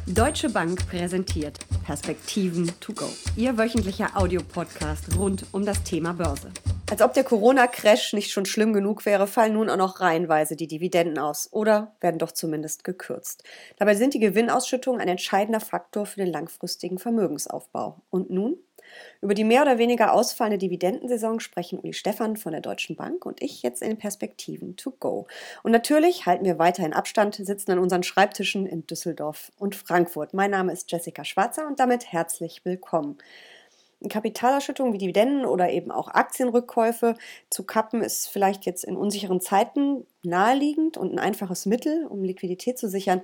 Deutsche Bank präsentiert Perspektiven to go. Ihr wöchentlicher Audiopodcast rund um das Thema Börse. Als ob der Corona-Crash nicht schon schlimm genug wäre, fallen nun auch noch reihenweise die Dividenden aus oder werden doch zumindest gekürzt. Dabei sind die Gewinnausschüttungen ein entscheidender Faktor für den langfristigen Vermögensaufbau. Und nun? Über die mehr oder weniger ausfallende Dividendensaison sprechen Uli Stephan von der Deutschen Bank und ich jetzt in den Perspektiven to go. Und natürlich halten wir weiterhin Abstand, sitzen an unseren Schreibtischen in Düsseldorf und Frankfurt. Mein Name ist Jessica Schwarzer und damit herzlich willkommen. Kapitalausschüttungen wie Dividenden oder eben auch Aktienrückkäufe zu kappen, ist vielleicht jetzt in unsicheren Zeiten naheliegend und ein einfaches Mittel, um Liquidität zu sichern.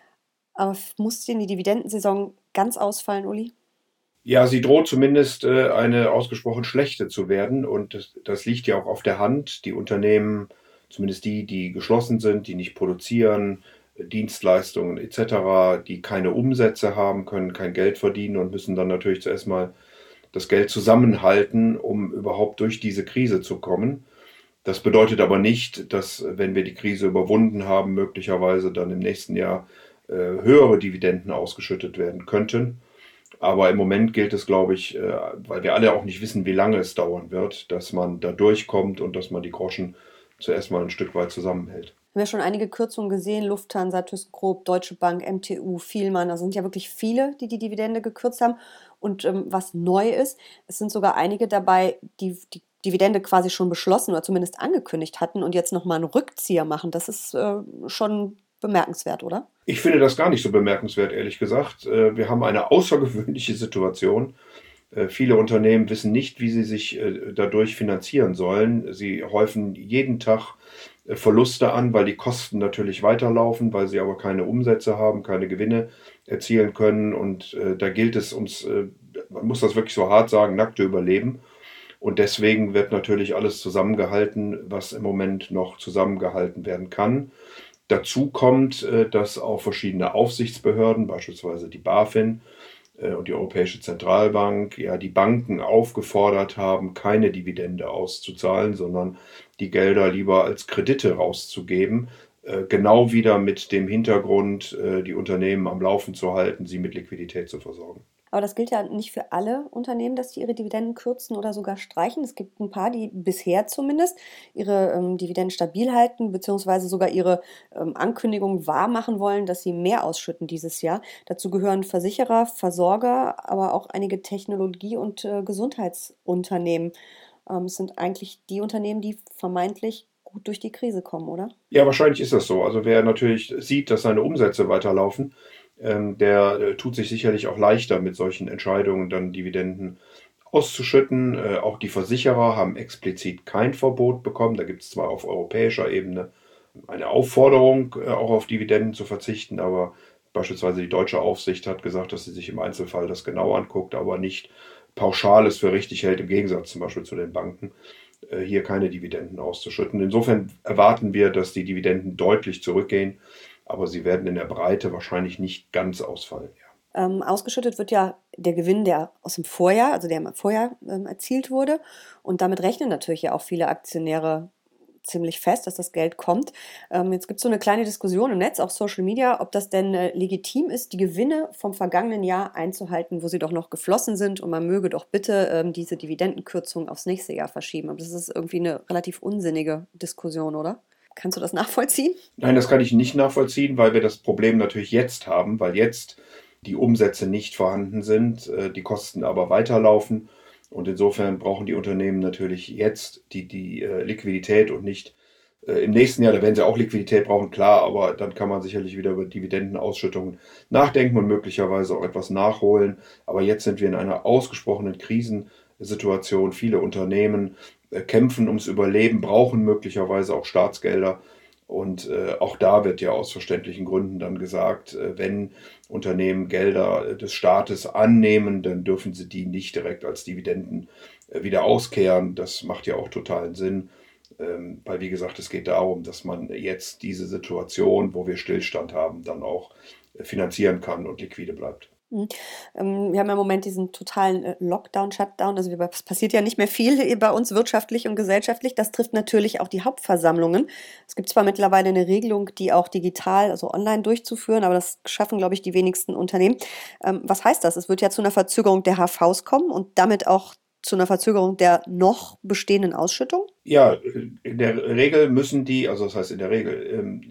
Aber muss denn die Dividendensaison ganz ausfallen, Uli? Ja, sie droht zumindest eine ausgesprochen schlechte zu werden und das liegt ja auch auf der Hand. Die Unternehmen, zumindest die geschlossen sind, die nicht produzieren, Dienstleistungen etc., die keine Umsätze haben, können kein Geld verdienen und müssen dann natürlich zuerst mal das Geld zusammenhalten, um überhaupt durch diese Krise zu kommen. Das bedeutet aber nicht, dass, wenn wir die Krise überwunden haben, möglicherweise dann im nächsten Jahr höhere Dividenden ausgeschüttet werden könnten. Aber im Moment gilt es, glaube ich, weil wir alle auch nicht wissen, wie lange es dauern wird, dass man da durchkommt und dass man die Groschen zuerst mal ein Stück weit zusammenhält. Wir haben ja schon einige Kürzungen gesehen, Lufthansa, ThyssenKrupp, Deutsche Bank, MTU, Vielmann. Da sind ja wirklich viele, die die Dividende gekürzt haben. Und was neu ist, es sind sogar einige dabei, die die Dividende quasi schon beschlossen oder zumindest angekündigt hatten und jetzt nochmal einen Rückzieher machen. Das ist schon bemerkenswert, oder? Ich finde das gar nicht so bemerkenswert, ehrlich gesagt. Wir haben eine außergewöhnliche Situation. Viele Unternehmen wissen nicht, wie sie sich dadurch finanzieren sollen. Sie häufen jeden Tag Verluste an, weil die Kosten natürlich weiterlaufen, weil sie aber keine Umsätze haben, keine Gewinne erzielen können. Und da gilt es uns, man muss das wirklich so hart sagen, nackte Überleben. Und deswegen wird natürlich alles zusammengehalten, was im Moment noch zusammengehalten werden kann. Dazu kommt, dass auch verschiedene Aufsichtsbehörden, beispielsweise die BaFin und die Europäische Zentralbank, ja die Banken aufgefordert haben, keine Dividende auszuzahlen, sondern die Gelder lieber als Kredite rauszugeben. Genau wieder mit dem Hintergrund, die Unternehmen am Laufen zu halten, sie mit Liquidität zu versorgen. Aber das gilt ja nicht für alle Unternehmen, dass die ihre Dividenden kürzen oder sogar streichen. Es gibt ein paar, die bisher zumindest ihre Dividenden stabil halten, beziehungsweise sogar ihre Ankündigung wahrmachen wollen, dass sie mehr ausschütten dieses Jahr. Dazu gehören Versicherer, Versorger, aber auch einige Technologie- und Gesundheitsunternehmen. Es sind eigentlich die Unternehmen, die vermeintlich gut durch die Krise kommen, oder? Ja, wahrscheinlich ist das so. Also wer natürlich sieht, dass seine Umsätze weiterlaufen, der tut sich sicherlich auch leichter mit solchen Entscheidungen, dann Dividenden auszuschütten. Auch die Versicherer haben explizit kein Verbot bekommen. Da gibt es zwar auf europäischer Ebene eine Aufforderung, auch auf Dividenden zu verzichten, aber beispielsweise die deutsche Aufsicht hat gesagt, dass sie sich im Einzelfall das genau anguckt, aber nicht pauschal es für richtig hält, im Gegensatz zum Beispiel zu den Banken, hier keine Dividenden auszuschütten. Insofern erwarten wir, dass die Dividenden deutlich zurückgehen, aber sie werden in der Breite wahrscheinlich nicht ganz ausfallen. Ja. Ausgeschüttet wird ja der Gewinn, der aus dem Vorjahr, also der im Vorjahr erzielt wurde. Und damit rechnen natürlich ja auch viele Aktionäre ziemlich fest, dass das Geld kommt. Jetzt gibt es so eine kleine Diskussion im Netz, auch Social Media, ob das denn legitim ist, die Gewinne vom vergangenen Jahr einzuhalten, wo sie doch noch geflossen sind und man möge doch bitte diese Dividendenkürzung aufs nächste Jahr verschieben. Aber das ist irgendwie eine relativ unsinnige Diskussion, oder? Kannst du das nachvollziehen? Nein, das kann ich nicht nachvollziehen, weil wir das Problem natürlich jetzt haben, weil jetzt die Umsätze nicht vorhanden sind, die Kosten aber weiterlaufen. Und insofern brauchen die Unternehmen natürlich jetzt die Liquidität und nicht im nächsten Jahr. Da werden sie auch Liquidität brauchen, klar, aber dann kann man sicherlich wieder über Dividendenausschüttungen nachdenken und möglicherweise auch etwas nachholen. Aber jetzt sind wir in einer ausgesprochenen Krisensituation. Viele Unternehmen kämpfen ums Überleben, brauchen möglicherweise auch Staatsgelder. Und auch da wird ja aus verständlichen Gründen dann gesagt, wenn Unternehmen Gelder des Staates annehmen, dann dürfen sie die nicht direkt als Dividenden wieder auskehren. Das macht ja auch totalen Sinn, weil wie gesagt, es geht darum, dass man jetzt diese Situation, wo wir Stillstand haben, dann auch finanzieren kann und liquide bleibt. Mhm. Wir haben ja im Moment diesen totalen Lockdown, Shutdown. Also es passiert ja nicht mehr viel bei uns wirtschaftlich und gesellschaftlich. Das trifft natürlich auch die Hauptversammlungen. Es gibt zwar mittlerweile eine Regelung, die auch digital, also online durchzuführen, aber das schaffen, glaube ich, die wenigsten Unternehmen. Was heißt das? Es wird ja zu einer Verzögerung der HVs kommen und damit auch zu einer Verzögerung der noch bestehenden Ausschüttung? Ja, in der Regel müssen die, also das heißt in der Regel,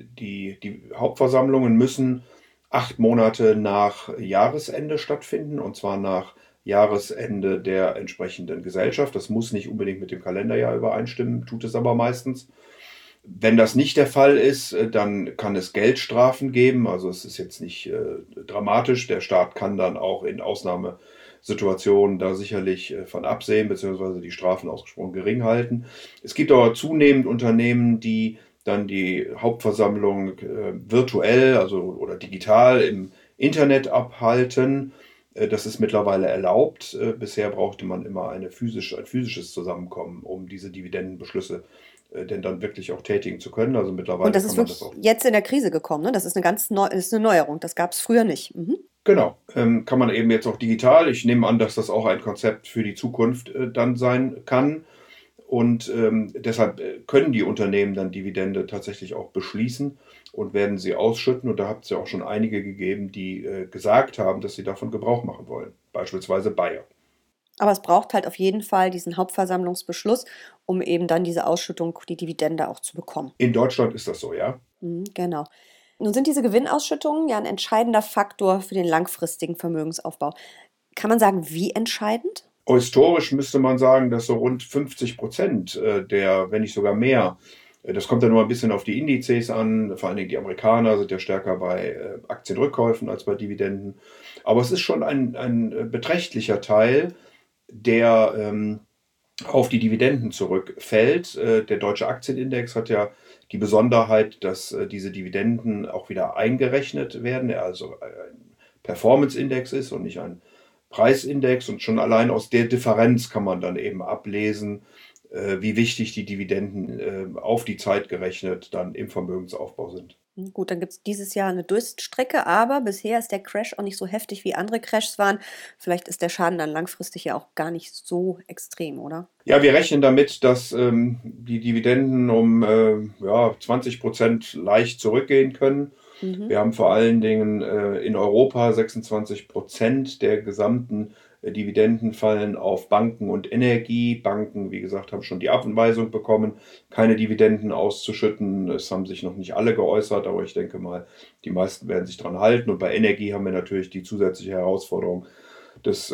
die Hauptversammlungen müssen 8 Monate nach Jahresende stattfinden, und zwar nach Jahresende der entsprechenden Gesellschaft. Das muss nicht unbedingt mit dem Kalenderjahr übereinstimmen, tut es aber meistens. Wenn das nicht der Fall ist, dann kann es Geldstrafen geben. Also es ist jetzt nicht dramatisch. Der Staat kann dann auch in Ausnahmesituationen da sicherlich von absehen, beziehungsweise die Strafen ausgesprochen gering halten. Es gibt aber zunehmend Unternehmen, die dann die Hauptversammlung virtuell, also oder digital im Internet abhalten. Das ist mittlerweile erlaubt. Bisher brauchte man immer ein physisches Zusammenkommen, um diese Dividendenbeschlüsse denn dann wirklich auch tätigen zu können. Also Und mittlerweile das kann ist man das wirklich auch. jetzt in der Krise gekommen, ne? Das ist eine das ist eine Neuerung. Das gab es früher nicht. Mhm. Genau, kann man eben jetzt auch digital. Ich nehme an, dass das auch ein Konzept für die Zukunft dann sein kann. Und deshalb können die Unternehmen dann Dividende tatsächlich auch beschließen und werden sie ausschütten. Und da hat es ja auch schon einige gegeben, die gesagt haben, dass sie davon Gebrauch machen wollen. Beispielsweise Bayer. Aber es braucht halt auf jeden Fall diesen Hauptversammlungsbeschluss, um eben dann diese Ausschüttung, die Dividende auch zu bekommen. In Deutschland ist das so, ja. Mhm, genau. Nun sind diese Gewinnausschüttungen ja ein entscheidender Faktor für den langfristigen Vermögensaufbau. Kann man sagen, wie entscheidend? Historisch müsste man sagen, dass so rund 50% der, wenn nicht sogar mehr, das kommt ja nur ein bisschen auf die Indizes an, vor allen Dingen die Amerikaner sind ja stärker bei Aktienrückkäufen als bei Dividenden. Aber es ist schon ein beträchtlicher Teil, der auf die Dividenden zurückfällt. Der deutsche Aktienindex hat ja die Besonderheit, dass diese Dividenden auch wieder eingerechnet werden, er also ein Performance-Index ist und nicht ein Preisindex. Und schon allein aus der Differenz kann man dann eben ablesen, wie wichtig die Dividenden auf die Zeit gerechnet dann im Vermögensaufbau sind. Gut, dann gibt es dieses Jahr eine Durststrecke, aber bisher ist der Crash auch nicht so heftig, wie andere Crashs waren. Vielleicht ist der Schaden dann langfristig ja auch gar nicht so extrem, oder? Ja, wir rechnen damit, dass die Dividenden um ja, 20% leicht zurückgehen können. Mhm. Wir haben vor allen Dingen in Europa 26% der gesamten Dividenden fallen auf Banken und Energie. Banken, wie gesagt, haben schon die Anweisung bekommen, keine Dividenden auszuschütten. Es haben sich noch nicht alle geäußert, aber ich denke mal, die meisten werden sich daran halten. Und bei Energie haben wir natürlich die zusätzliche Herausforderung des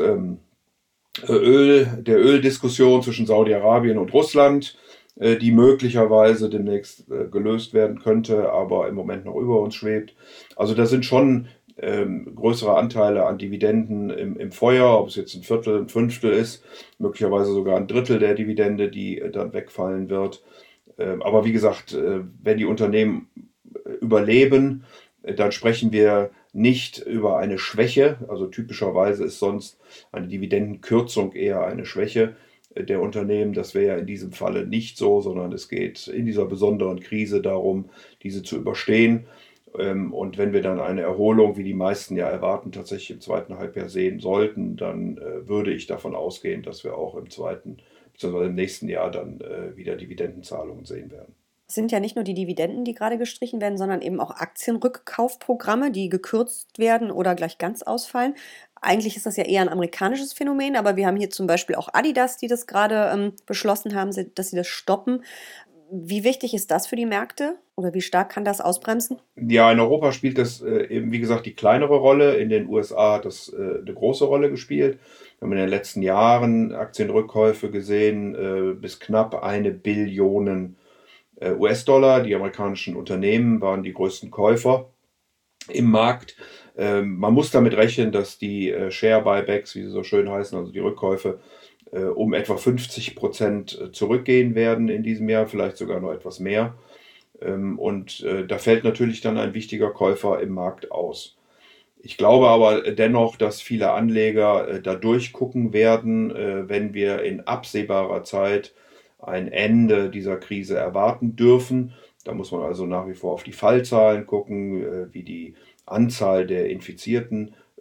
der Öldiskussion zwischen Saudi-Arabien und Russland, die möglicherweise demnächst gelöst werden könnte, aber im Moment noch über uns schwebt. Also da sind schon größere Anteile an Dividenden im Feuer, ob es jetzt ein Viertel, ein Fünftel ist, möglicherweise sogar ein Drittel der Dividende, die dann wegfallen wird. Aber wie gesagt, wenn die Unternehmen überleben, dann sprechen wir nicht über eine Schwäche. Also typischerweise ist sonst eine Dividendenkürzung eher eine Schwäche der Unternehmen. Das wäre ja in diesem Falle nicht so, sondern es geht in dieser besonderen Krise darum, diese zu überstehen. Und wenn wir dann eine Erholung, wie die meisten ja erwarten, tatsächlich im zweiten Halbjahr sehen sollten, dann würde ich davon ausgehen, dass wir auch im zweiten bzw. im nächsten Jahr dann wieder Dividendenzahlungen sehen werden. Es sind ja nicht nur die Dividenden, die gerade gestrichen werden, sondern eben auch Aktienrückkaufprogramme, die gekürzt werden oder gleich ganz ausfallen. Eigentlich ist das ja eher ein amerikanisches Phänomen, aber wir haben hier zum Beispiel auch Adidas, die das gerade beschlossen haben, dass sie das stoppen. Wie wichtig ist das für die Märkte oder wie stark kann das ausbremsen? Ja, in Europa spielt das eben, wie gesagt, die kleinere Rolle. In den USA hat das eine große Rolle gespielt. Wir haben in den letzten Jahren Aktienrückkäufe gesehen, bis knapp 1 Billion US-Dollar. Die amerikanischen Unternehmen waren die größten Käufer im Markt. Man muss damit rechnen, dass die Share-Buybacks, wie sie so schön heißen, also die Rückkäufe, um etwa 50% zurückgehen werden in diesem Jahr, vielleicht sogar noch etwas mehr. Und da fällt natürlich dann ein wichtiger Käufer im Markt aus. Ich glaube aber dennoch, dass viele Anleger da durchgucken werden, wenn wir in absehbarer Zeit ein Ende dieser Krise erwarten dürfen. Da muss man also nach wie vor auf die Fallzahlen gucken, wie die Anzahl der Infizierten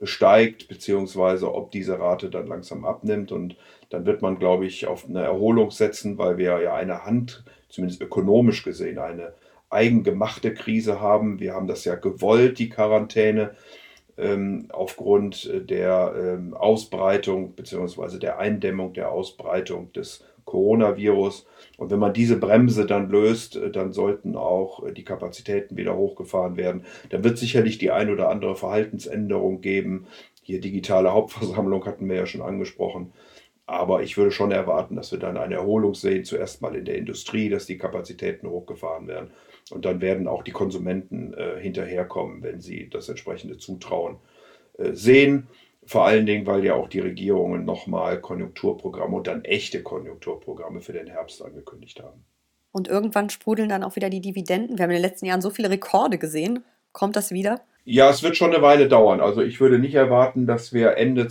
steigt, beziehungsweise ob diese Rate dann langsam abnimmt. Und dann wird man, glaube ich, auf eine Erholung setzen, weil wir ja zumindest ökonomisch gesehen, eine eigengemachte Krise haben. Wir haben das ja gewollt, die Quarantäne, aufgrund der Ausbreitung beziehungsweise der Eindämmung der Ausbreitung des Coronavirus. Und wenn man diese Bremse dann löst, dann sollten auch die Kapazitäten wieder hochgefahren werden. Dann wird sicherlich die ein oder andere Verhaltensänderung geben. Hier digitale Hauptversammlung hatten wir ja schon angesprochen. Aber ich würde schon erwarten, dass wir dann eine Erholung sehen, zuerst mal in der Industrie, dass die Kapazitäten hochgefahren werden. Und dann werden auch die Konsumenten hinterherkommen, wenn sie das entsprechende Zutrauen sehen. Vor allen Dingen, weil ja auch die Regierungen nochmal Konjunkturprogramme und dann echte Konjunkturprogramme für den Herbst angekündigt haben. Und irgendwann sprudeln dann auch wieder die Dividenden. Wir haben in den letzten Jahren so viele Rekorde gesehen. Kommt das wieder? Ja, es wird schon eine Weile dauern. Also ich würde nicht erwarten, dass wir Ende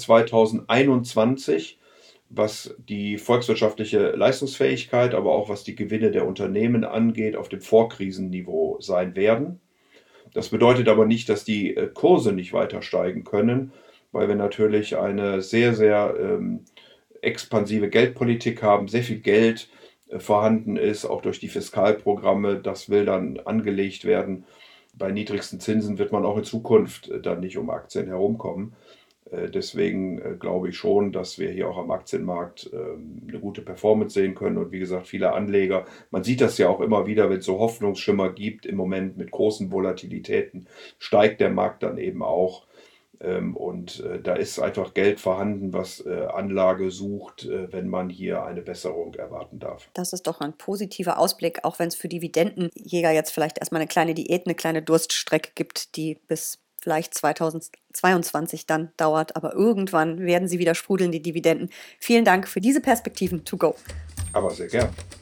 2021, was die volkswirtschaftliche Leistungsfähigkeit, aber auch was die Gewinne der Unternehmen angeht, auf dem Vorkrisenniveau sein werden. Das bedeutet aber nicht, dass die Kurse nicht weiter steigen können, weil wir natürlich eine sehr, sehr expansive Geldpolitik haben, sehr viel Geld vorhanden ist, auch durch die Fiskalprogramme. Das will dann angelegt werden. Bei niedrigsten Zinsen wird man auch in Zukunft dann nicht um Aktien herumkommen. Deswegen glaube ich schon, dass wir hier auch am Aktienmarkt eine gute Performance sehen können. Und wie gesagt, viele Anleger, man sieht das ja auch immer wieder, wenn es so Hoffnungsschimmer gibt, im Moment mit großen Volatilitäten, steigt der Markt dann eben auch. Und da ist einfach Geld vorhanden, was Anlage sucht, wenn man hier eine Besserung erwarten darf. Das ist doch ein positiver Ausblick, auch wenn es für Dividendenjäger jetzt vielleicht erstmal eine kleine Diät, eine kleine Durststrecke gibt, die bis vielleicht 2022 dann dauert. Aber irgendwann werden sie wieder sprudeln, die Dividenden. Vielen Dank für diese Perspektiven to go. Aber sehr gern.